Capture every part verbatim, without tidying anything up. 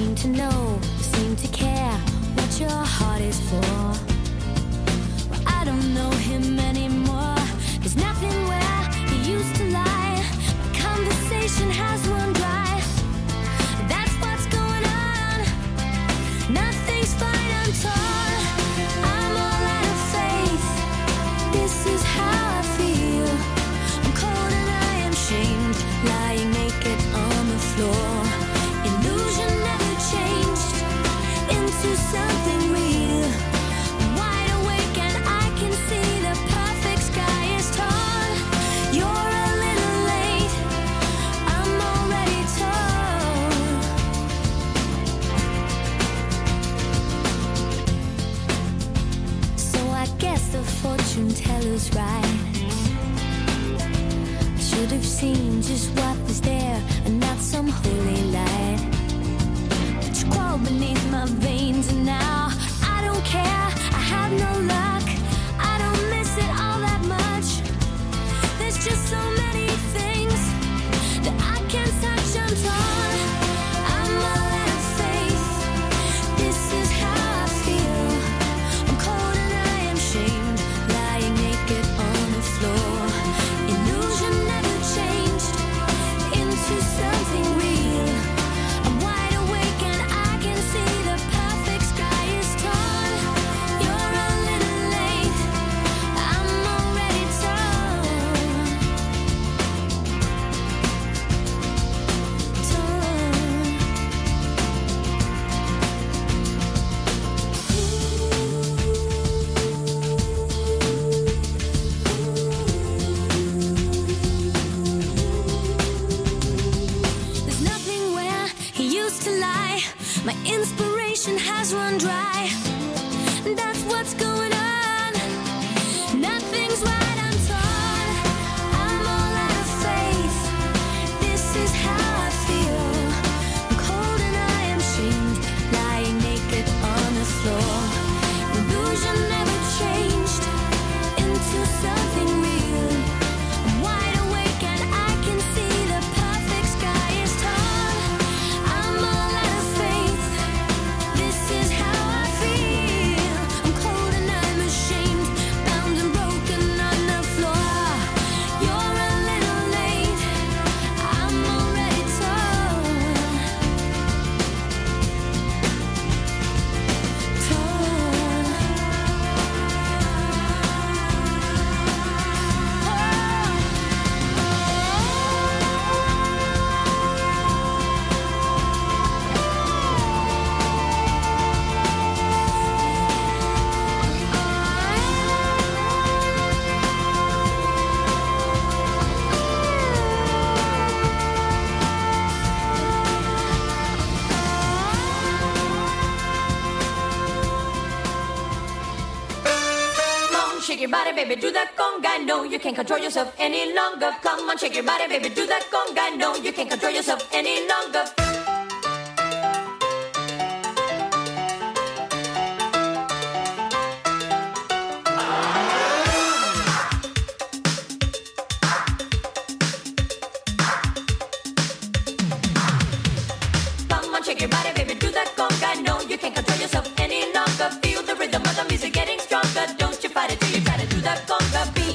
seem to know, you seem to care what your heart is for. Well, I don't know him anymore. There's nothing where he used to lie. My conversation has run dry. That's what's going on. Nothing's fine, I'm torn. I'm all out of faith. This is how I feel. I'm cold and I am shamed, lying naked on the floor. Illusion never changed into something real. I'm wide awake and I can see the perfect sky is torn. You're a little late, I'm already torn. So I guess the fortune teller's right. I should have seen just what was there and not some holy light. But you crawl beneath my veins and now I don't care, I have no luck. I don't miss it all that much. There's just so many things that I can't touch, I'm torn. I'm all out of faith. This is how I feel. I'm cold and I am shamed, lying naked on the floor. Illusion never changed into something real. I'm wide awake and I can see the perfect sky is torn. You're a little late, I'm already torn. There's nothing where he used to lie. My inspiration has run dry. That's what's going on. Nothing's right, I'm torn. I'm all out of faith. This is how I feel. I'm cold and I am shamed, lying naked on the floor. Illusion never changed into something real. I'm wide awake and I can see the perfect sky is torn. I'm all out of faith. This is how I feel. I'm cold and I'm ashamed, bound and broken on the floor. You're a little late, I'm already torn. Come on, shake your body, baby, do that conga. No, you can't control yourself any longer. Come on, shake your body, baby, do that conga. No, you can't control yourself any longer. Come on, shake your body, baby, do that conga. No, you can't control yourself any longer. Feel the rhythm of the music getting stronger. Don't you fight it till you try to do that conga beat.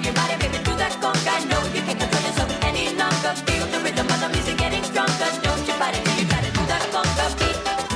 your body, baby, do that conga. No, you can't control yourself any longer. Feel the rhythm of the music getting stronger. Don't you fight it till you try to do that conga beat.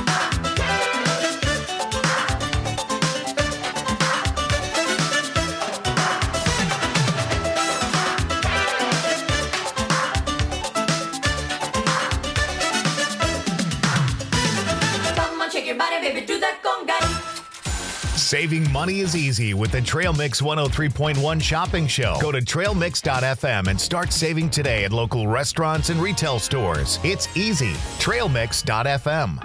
Shake your body, baby, do that conga. Saving money is easy with the Trail Mix one oh three point one shopping show. Go to trail mix dot f m and start saving today at local restaurants and retail stores. It's easy. trail mix dot f m.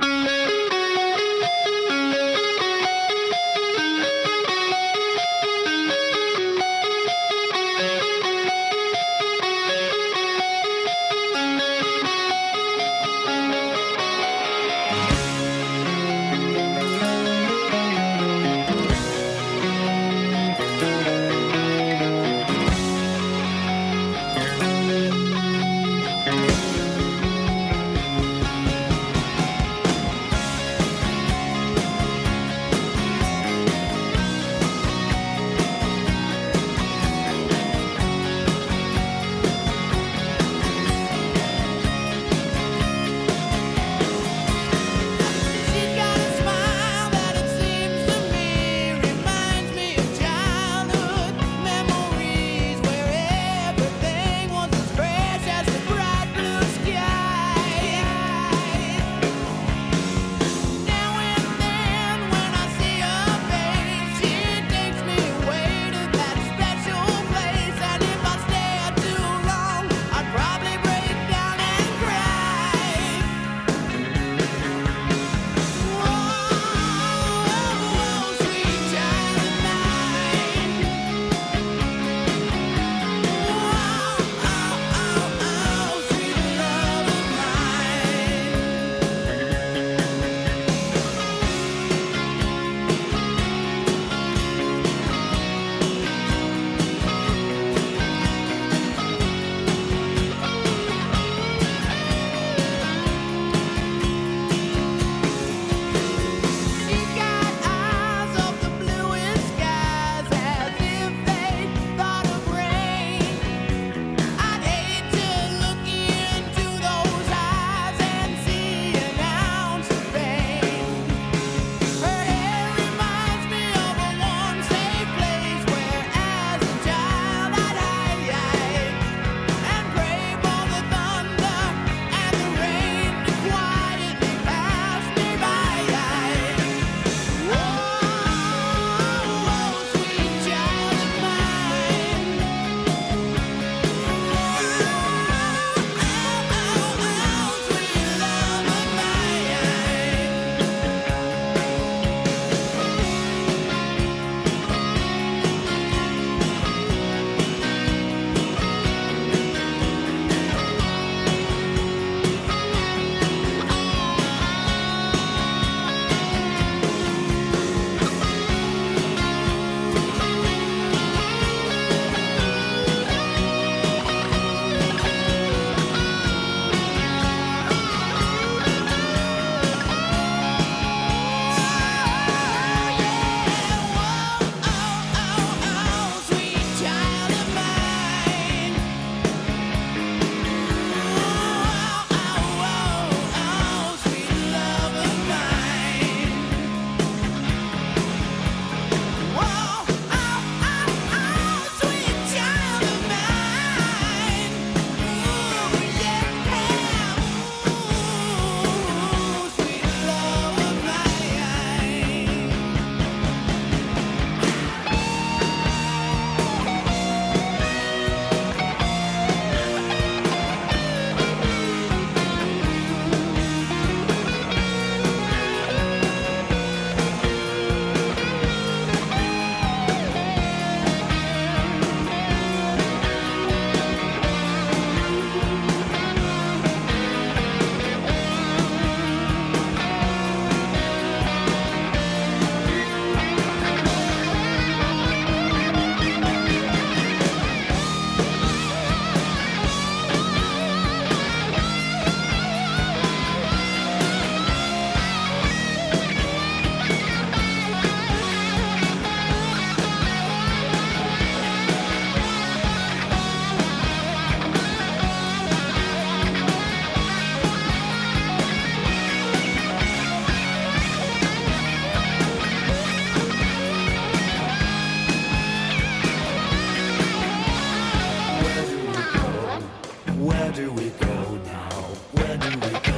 we go now? Where do we go?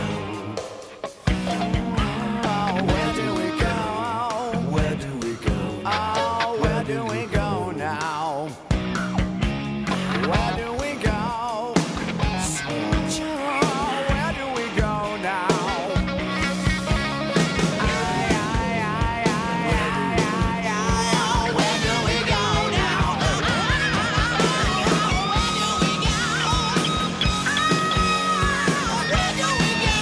Oh, where do we go? Where do we go? Oh, where do we go now? Where do we go? Oh, where do we go now? Ay, ay, ay, ay, ay, ay, ay. Oh, where do we go now? Where do we go? Where do we go?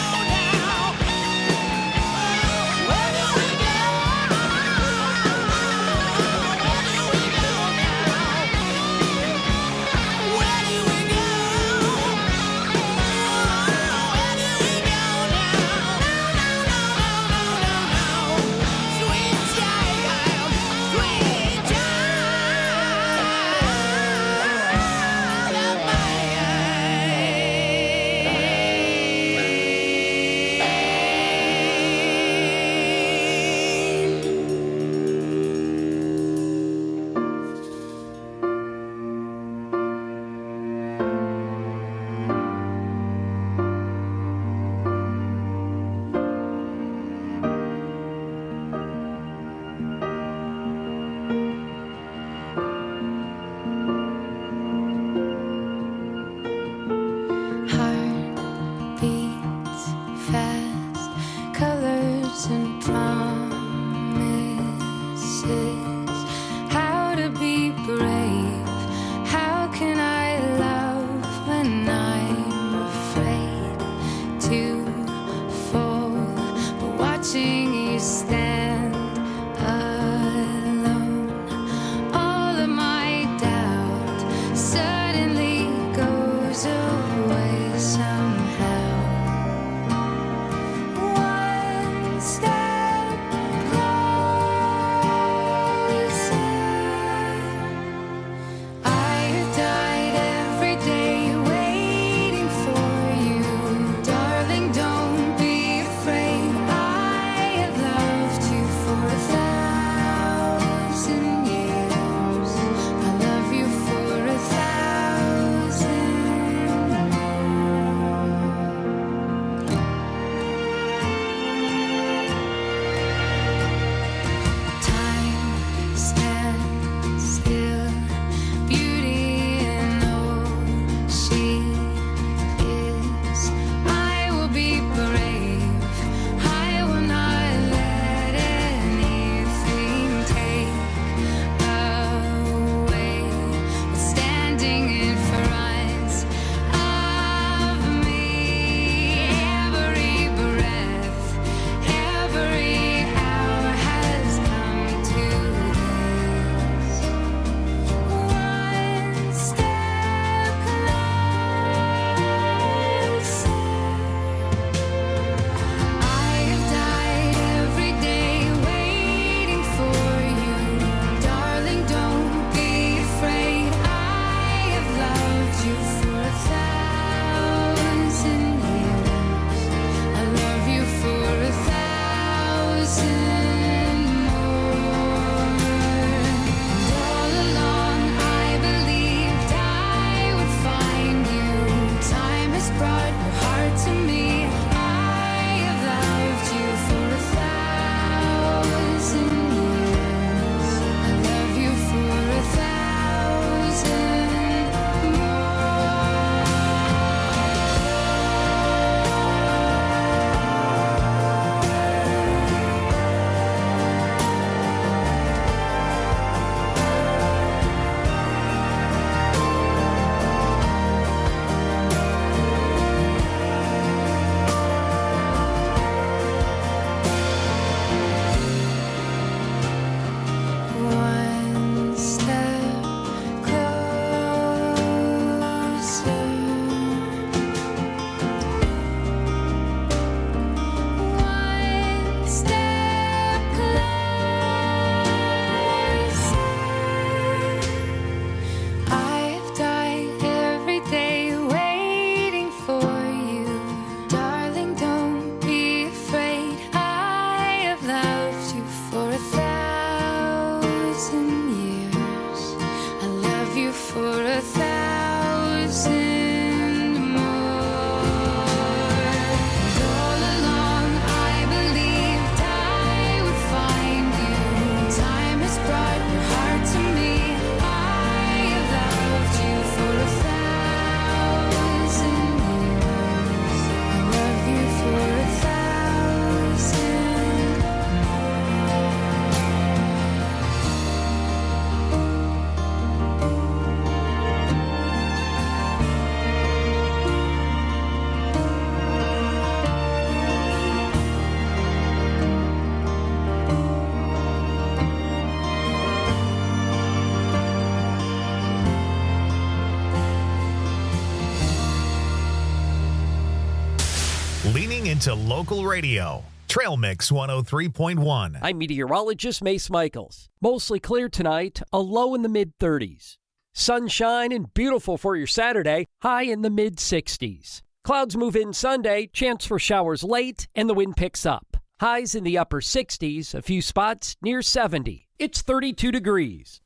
Leaning into local radio. Trail Mix one oh three point one. I'm meteorologist Mace Michaels. Mostly clear tonight, a low in the mid-thirties. Sunshine and beautiful for your Saturday, high in the mid-sixties. Clouds move in Sunday, chance for showers late, and the wind picks up. Highs in the upper sixties, a few spots near seventy. It's thirty-two degrees.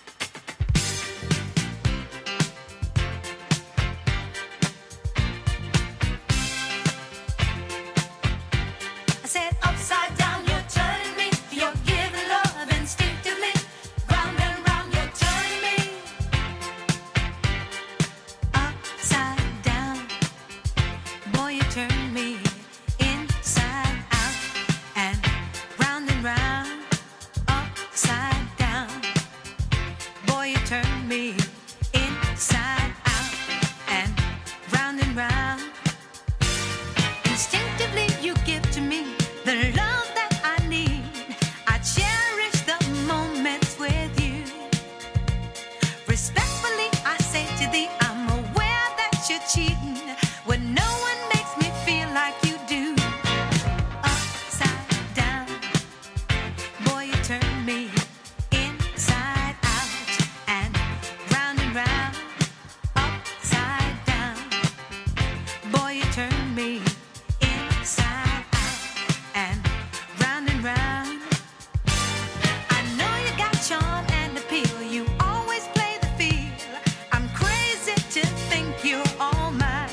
I said upside down, you're turning me. You're giving love instinctively. Round and round, you're turning me. Upside down, boy, you turn me inside out. And round and round, upside down, boy, you turn me inside out. And round and round, instinctively you give to me the love that I need. I cherish the moments with you. Respectfully, I say to thee, I'm aware that you're cheating when no one makes me feel like you do. Upside down, boy, you turn me inside out. And round and round, upside down, boy, you turn me inside out. And round and round, I know you got charm and appeal. You always play the field. I'm crazy to think you're all mine.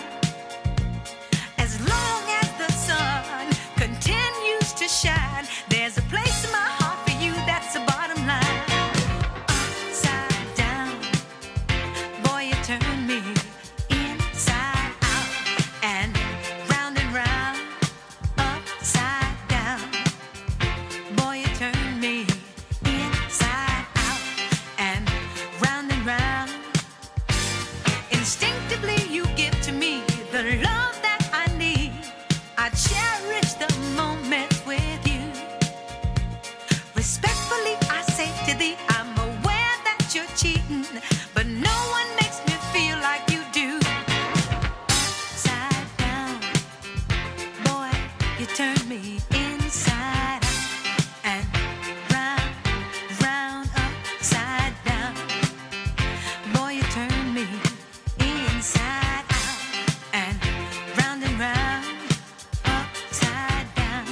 As long as the sun continues to shine, there's a place in my heart for you. That's the bottom line. Upside down, boy, you turn me inside out. And round and round, upside down, boy, you turn me inside out. And round and round, instinctively you give to me the love that I need. I cherish the moments with you. Respectfully, I say to thee, I'm aware that you're cheating, but no one makes me feel like you do. Upside down, boy, you turn me inside out. And round, round, upside down, boy, you turn me inside out. And round and round, upside down,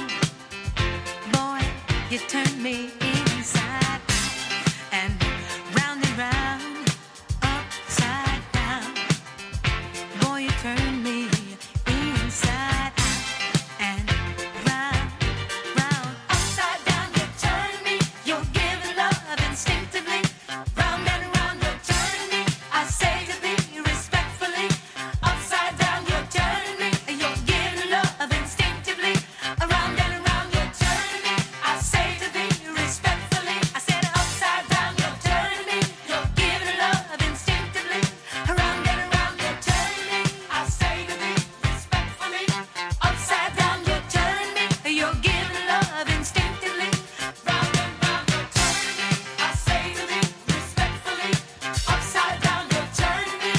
boy, you turn me inside out. And round and round, upside down, boy, you turn me inside out. And round, round, upside down, you turn me. You're giving love instinctively. Round and round, you're turning me. I say to thee respectfully. Upside down, you're turning me. You're giving love instinctively. Around and around, you're turning me. I say to thee respectfully. I said upside down, you're turning me. You're giving love instinctively. Around and around, you're turning me. I say to thee respectfully. Upside down, you're turning me. You're giving love instinctively. Round and round, you're turning me. I say to thee respectfully. Upside down, you're turning me.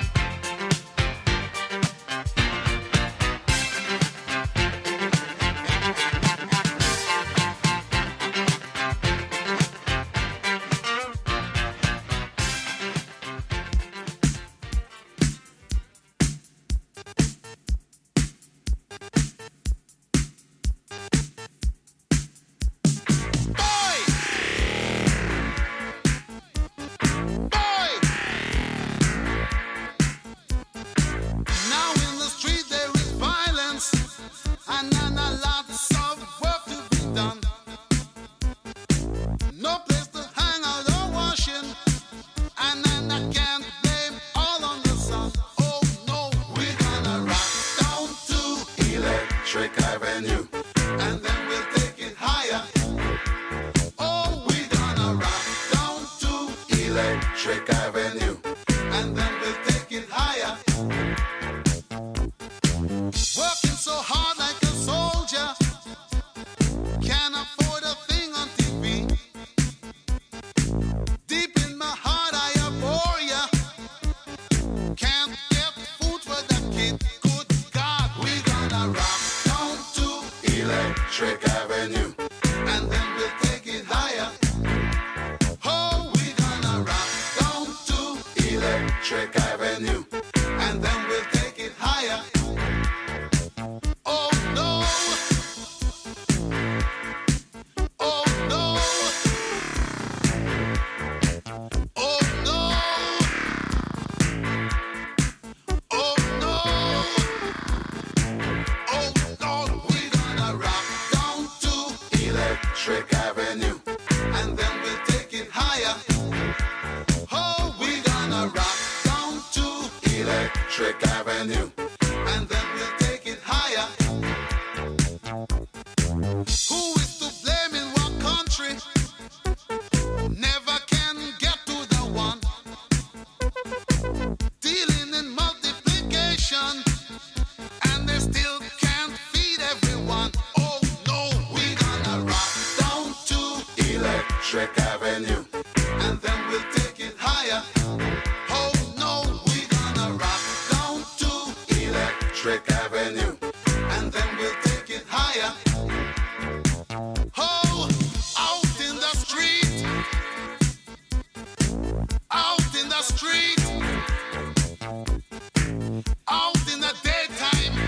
Now in the street there is violence, and then a lots of work to be done. No place to hang out or washing, and then I can't blame all on the sun. Oh no, we're gonna rock down to Electric Avenue, and then we'll take it higher. Oh, we're gonna rock down to Electric Avenue, and then we'll take it higher. Working so hard like a soldier, can't afford a thing on T V. Deep in my heart I abhor ya. Can't get food for the kid. Good God, we gonna rock Electric Avenue. And then we'll take it higher. Oh, we're gonna rock down to Electric Avenue. And then we'll take it higher. Oh no. Oh no. Oh no. Oh no. Oh no. We're gonna rock down to Electric Avenue. And then we'll take it higher. Oh, we're gonna rock down to Electric Avenue. And then we'll take it higher. Who is to blame in what country? Never can get to the one. Dealing in multiplication. And they still can't feed everyone. Oh no, we're gonna rock down to Electric Avenue. And then we'll take it higher. Oh no, we're gonna rock down to Electric Avenue. And then we'll take it higher. Oh, out in the street. Out in the street. Out in the daytime.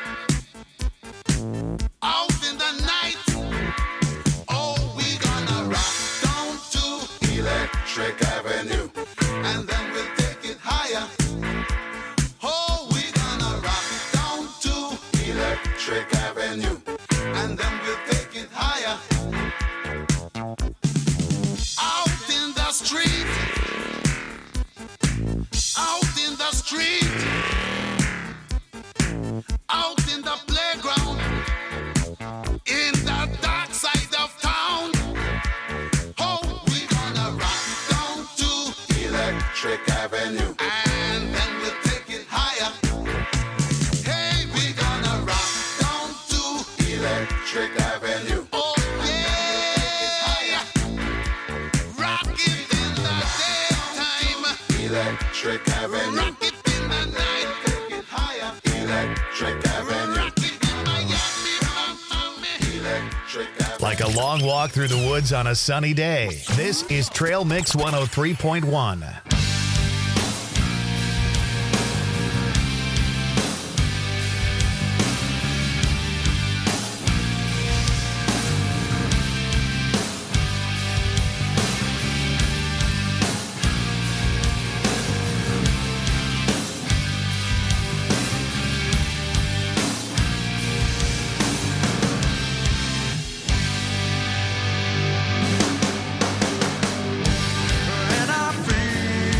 Out in the night. Oh, we're gonna rock down to Electric Avenue. And then we'll take it higher. Oh, we're gonna rock down to Electric Avenue. And then we'll take it higher. Out in the street. Out in the street. Out in the playground. In the dark side of town. Oh, we're gonna rock down to Electric Avenue. And then we'll take it higher. Hey, we're gonna rock down to Electric Avenue. Oh, yeah. Rock it in the daytime. Electric Avenue. Rock it in the night. Take it higher. Electric Avenue. Rock it in Miami, Miami. Electric Avenue. Like a long walk through the woods on a sunny day. This is Trail Mix one oh three point one. And I feel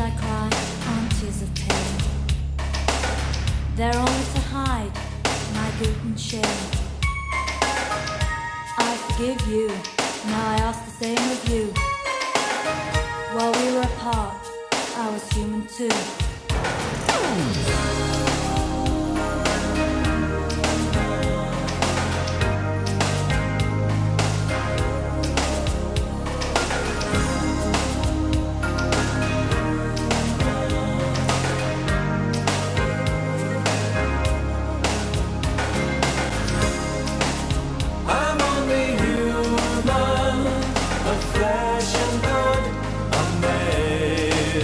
I cry aren't tears of pain. They're only to hide my guilt and shame. I forgive you, now I ask the same of you. While we were apart, I was human too. I'm only human, of flesh and blood, I'm made.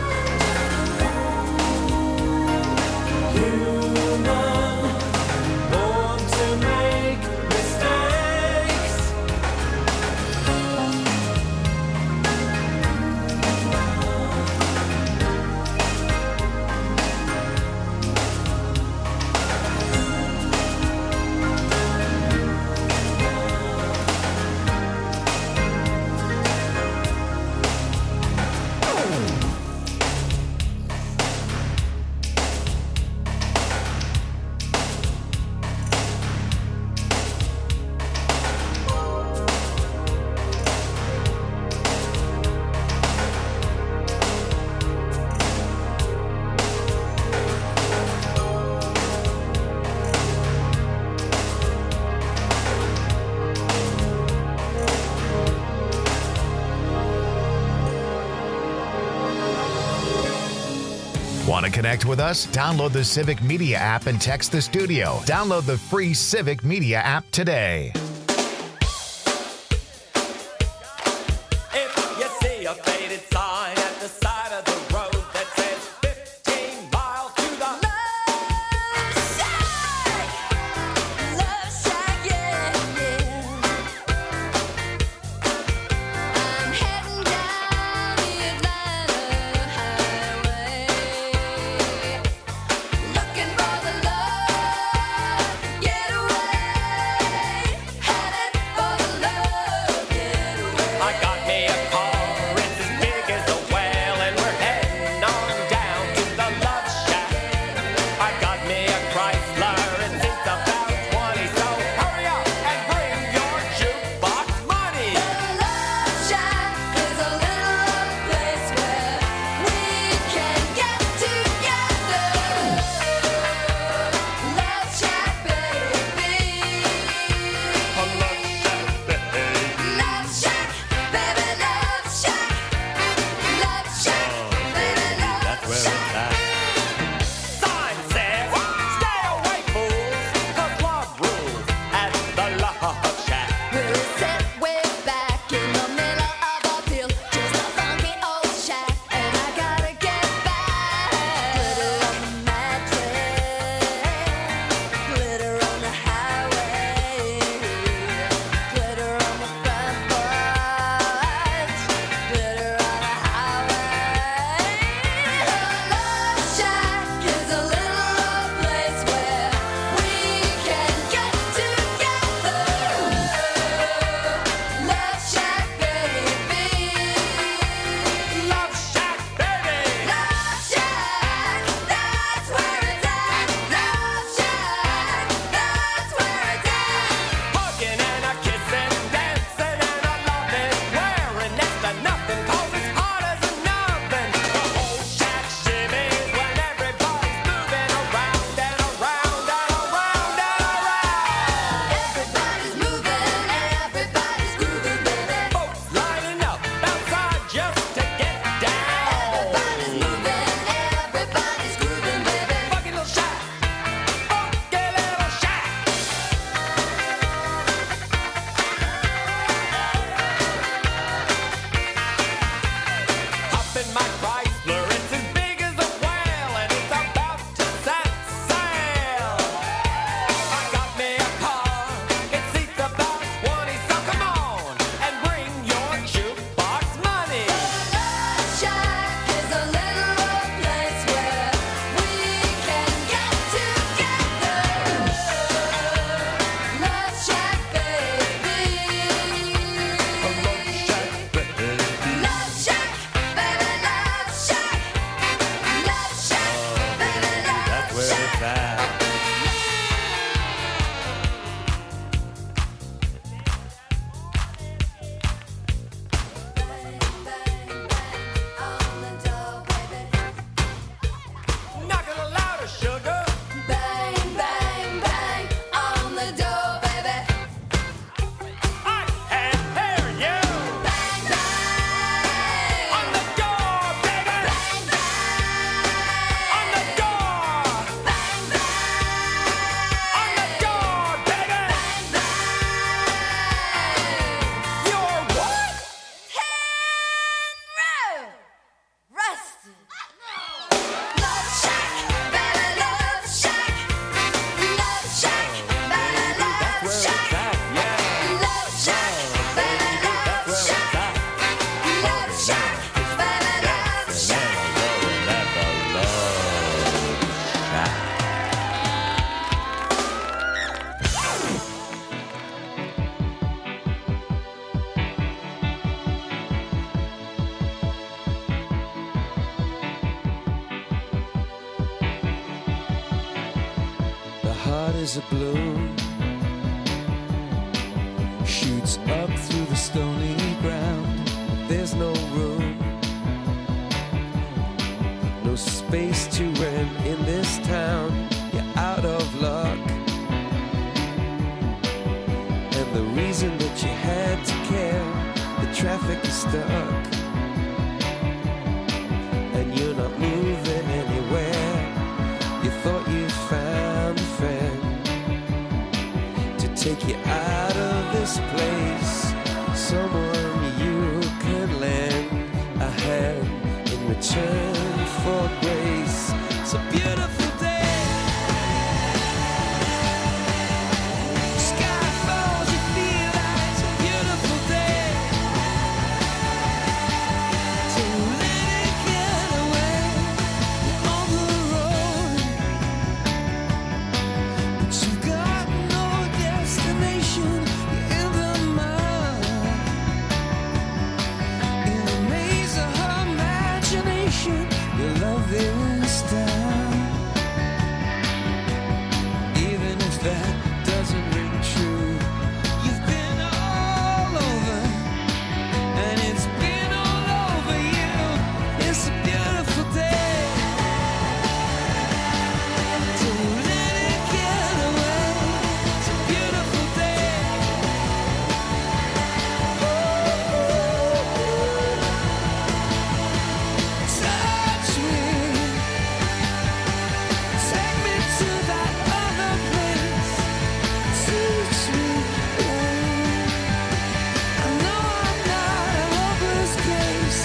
Human, born to make mistakes. Want to connect with us? Download the Civic Media app and text the studio. Download the free Civic Media app today. If you see a faded sign at the side of the road that says fifteen miles to the Love Shack, Love Shack, yeah, yeah. I'm heading down the Atlanta highway, looking for the love getaway. heart is a bloom, shoots up through the stony ground. There's no room, no space to rent in this town. You're out of luck, and the reason that you had to care, the traffic is stuck, and you're not moving anywhere. You thought you found a friend to take you out of this place, someone you can lend a hand in return for grace. It's a beautiful day. Sky falls, you feel like it's a beautiful day. So let it get away. You're on the road, but you've got no destination. You're in the mud, in the maze of her imagination. Your love is down, even if that doesn't ring true. You've been all over, and it's been all over you. It's a beautiful day. So let it get away. It's a beautiful day. Touch me, take me to that other place. Teach me, I know I'm not a hopeless case.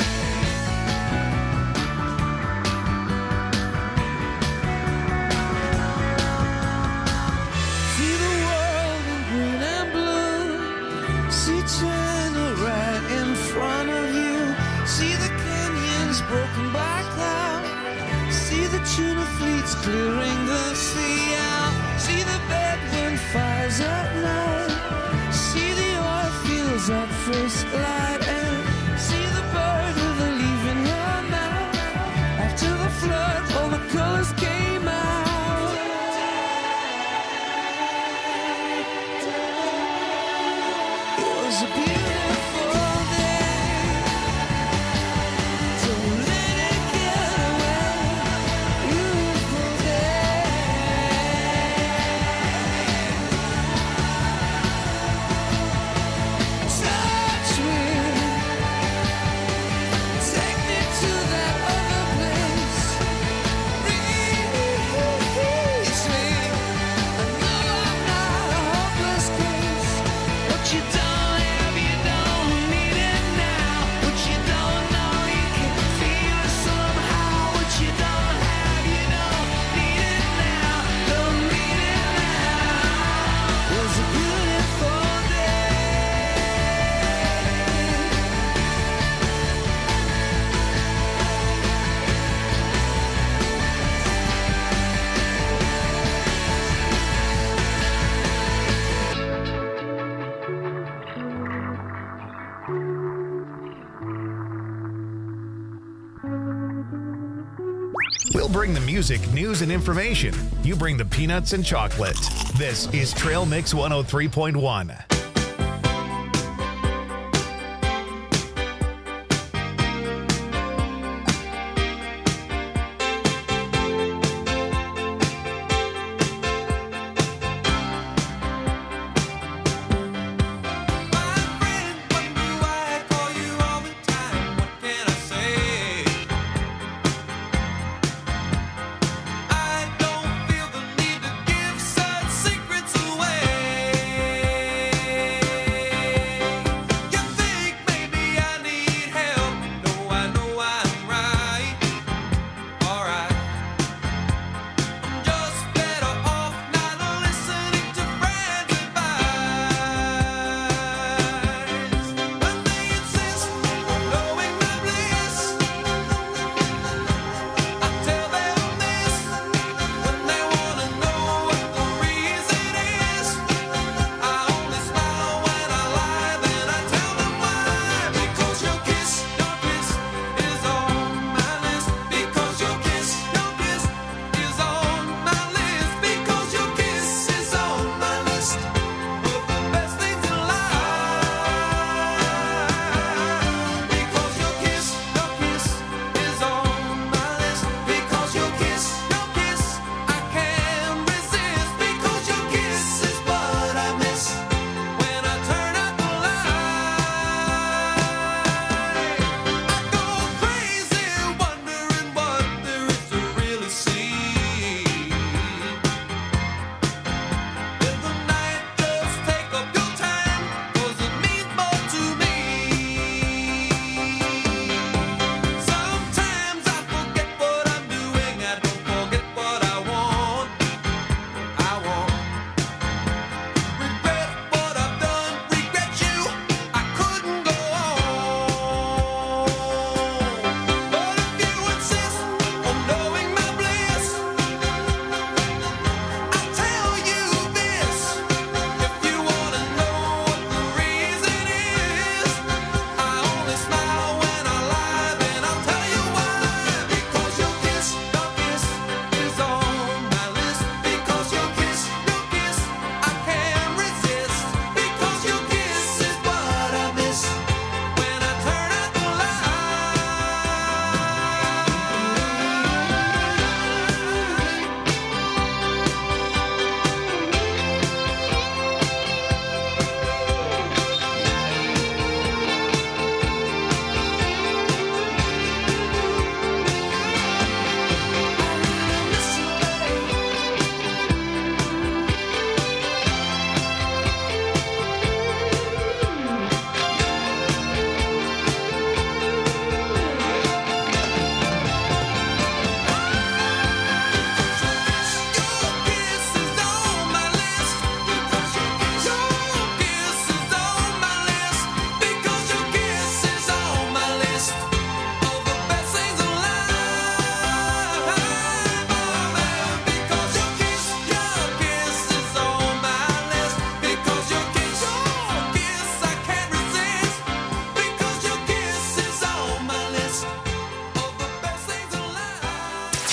See the world in green and blue. See China right in front of you. See the canyons broken by cloud. See the tuna fleets clearing the sea out. See the bedroom fires at night. See the oil fields at first light. And see the bird with a leaf in her mouth. After the flood, all the colors came out. It was a beautiful day. So let it get away. Beautiful day. Touch me, take me to that other place. Release me. I know I'm not a hopeless case. What you don't have, you don't need it now. What you don't know, you can feel it somehow. What you don't have, you don't need it now. Don't need it now. It was a beautiful day. We'll bring the music, news, and information. You bring the peanuts and chocolate. This is Trail Mix one oh three point one. I don't feel the need to give such secrets away.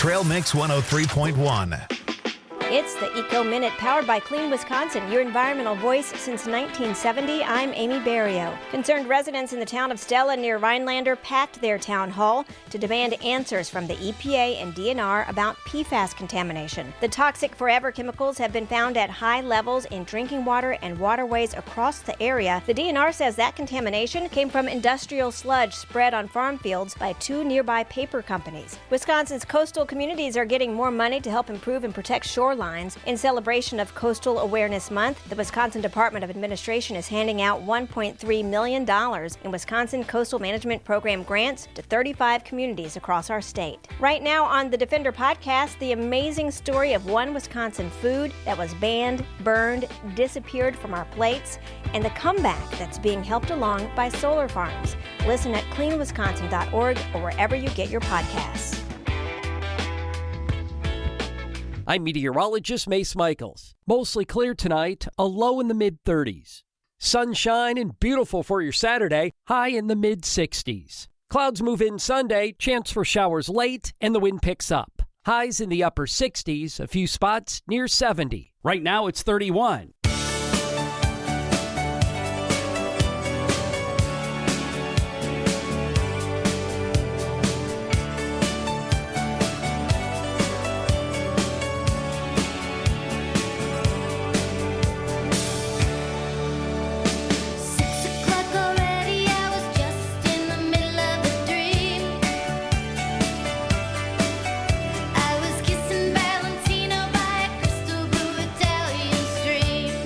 Trail Mix one oh three point one. It's the Eco Minute powered by Clean Wisconsin, your environmental voice since nineteen seventy. I'm Amy Barrio. Concerned residents in the town of Stella near Rhinelander packed their town hall to demand answers from the E P A and D N R about P FAS contamination. The toxic forever chemicals have been found at high levels in drinking water and waterways across the area. The D N R says that contamination came from industrial sludge spread on farm fields by two nearby paper companies. Wisconsin's coastal communities are getting more money to help improve and protect shorelines. In celebration of Coastal Awareness Month, the Wisconsin Department of Administration is handing out one point three million dollars in Wisconsin Coastal Management Program grants to thirty-five communities across our state. Right now on the Defender podcast, the amazing story of one Wisconsin food that was banned, burned, disappeared from our plates, and the comeback that's being helped along by solar farms. Listen at clean wisconsin dot org or wherever you get your podcasts. I'm meteorologist Mace Michaels. Mostly clear tonight, a low in the mid thirties. Sunshine and beautiful for your Saturday, high in the mid sixties. Clouds move in Sunday, chance for showers late, and the wind picks up. Highs in the upper sixties, a few spots near seventy. Right now it's thirty-one. I was kissing Valentino by a crystal blue Italian stream.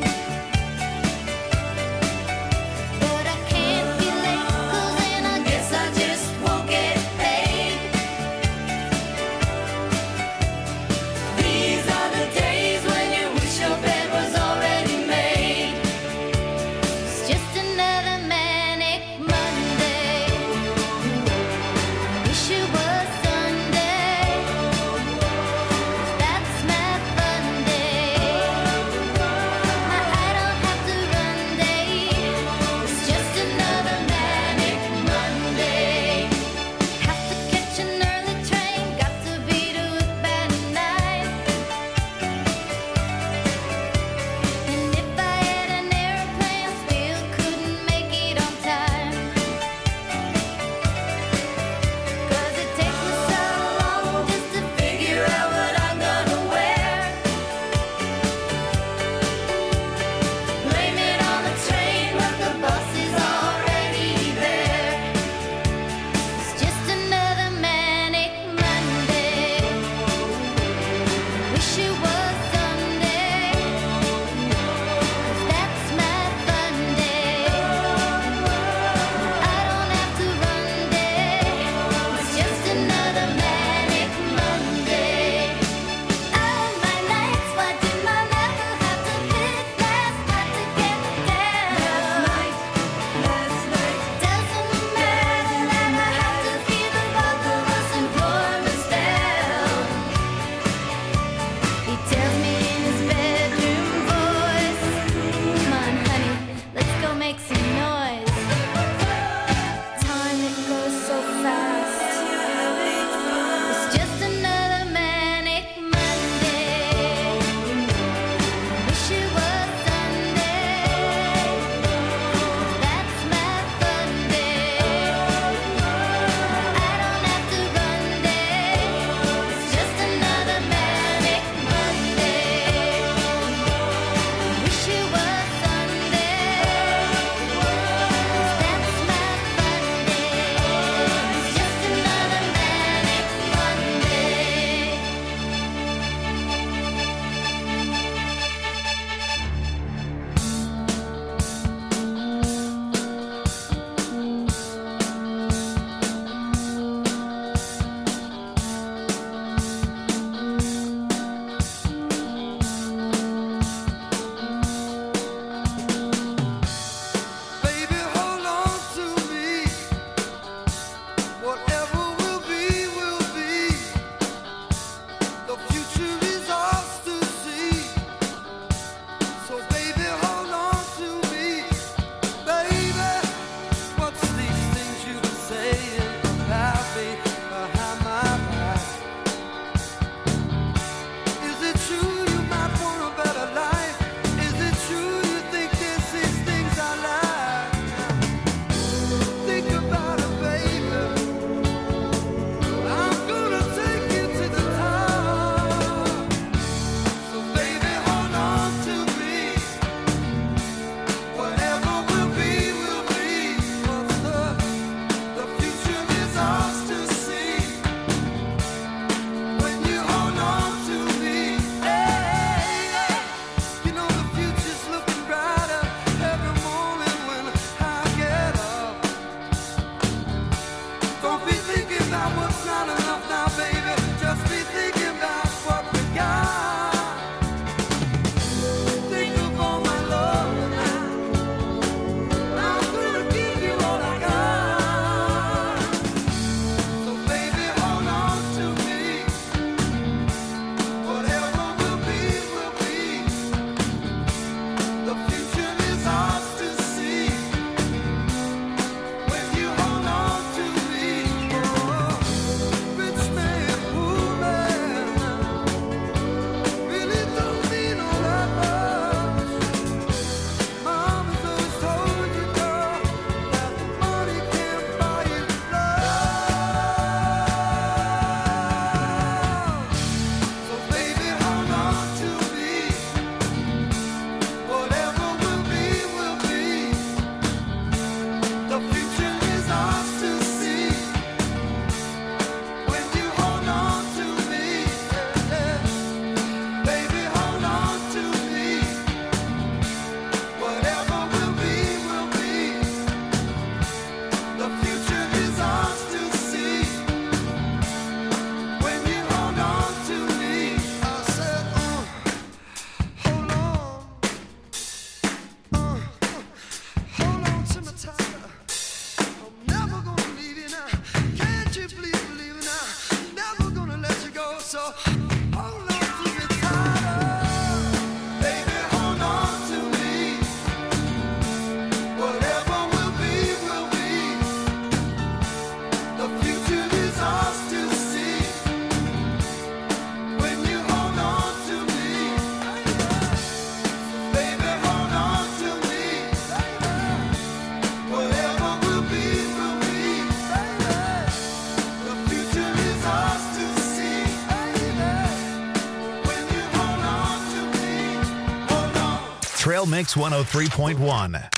So hold on to me tighter. Baby, hold on to me. Whatever will be, will be. The future is ours to see. When you hold on to me, baby, hold on to me. Whatever will be, will be. The future is ours to see. When you hold on to me, hold on. Trail Mix one oh three point one.